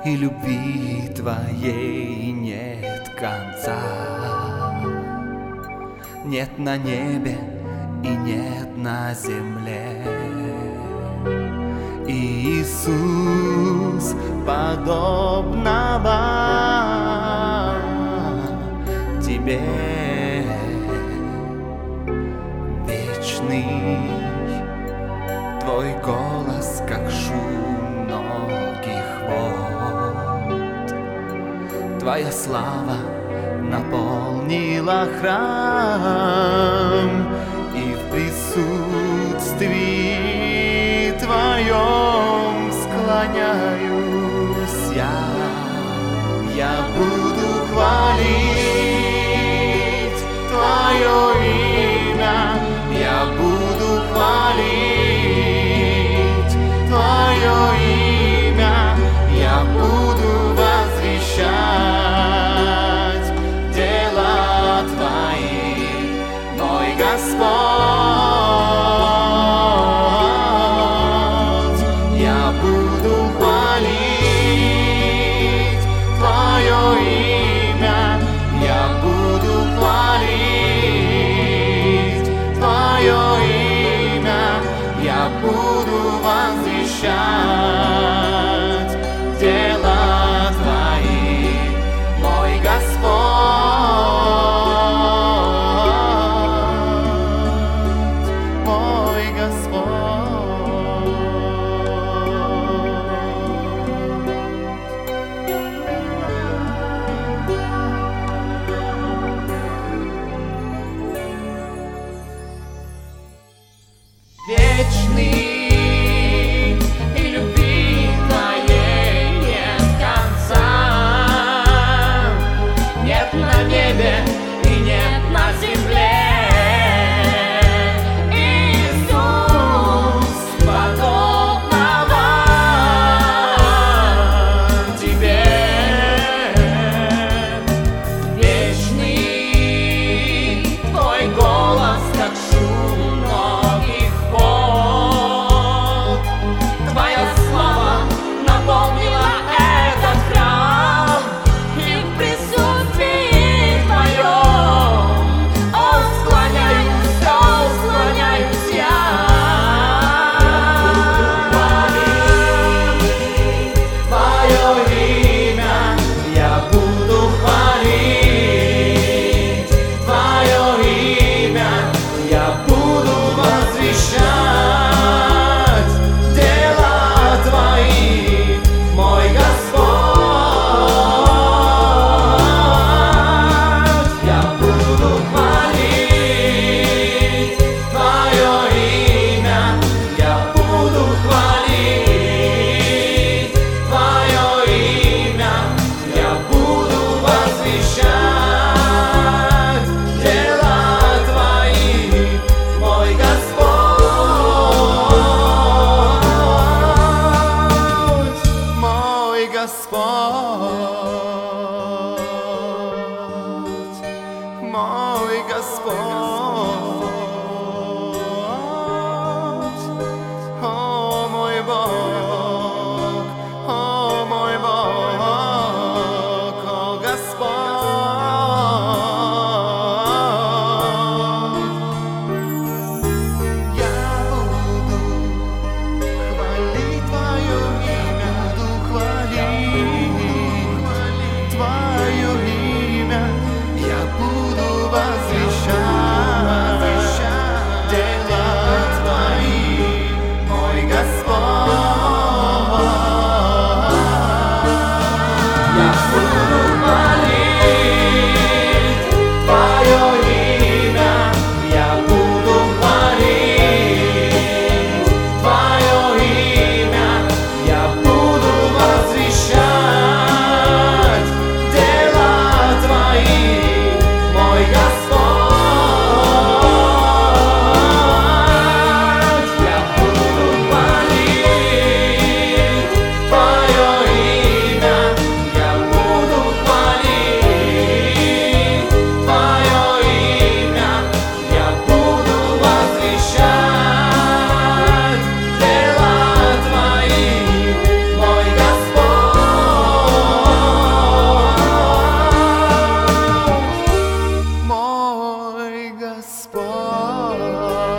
и любви Твоей нет конца. Нет на небе и нет на земле, Иисус, подобного Тебе. Вечный Твой голос, как шум многих вод, Твоя слава наполнила храм, и в присутствии Твоем склоняюсь я буду хвалить Твое имя, я буду хвалить Твое имя, я буду возвещать дела Твои, мой Господь. Я буду хвалить Твое имя, я буду хвалить Твое имя, я буду возвещать дела Твои, мой Господь, мой Господь. Вечный и любви Твоей нет конца. Нет на небе и нет на земле, Иисус, подобного Тебе. Вечный Твой голос, как шум многих вод, Твоя слава наполнила этот храм, и в присутствии Твоем склоняюсь я. Твое имя я буду хвалить, Твое имя я буду возвещать дела Твои, мой Господь. Я буду хвалить Твое имя, я буду хвалить Твое имя, я буду возвещать дела Твои, мой Господь, мой Господь, мой Господь. О мой Бог, о мой Бог, о Господь. Я буду хвалить Твое имя, буду хвалить сон.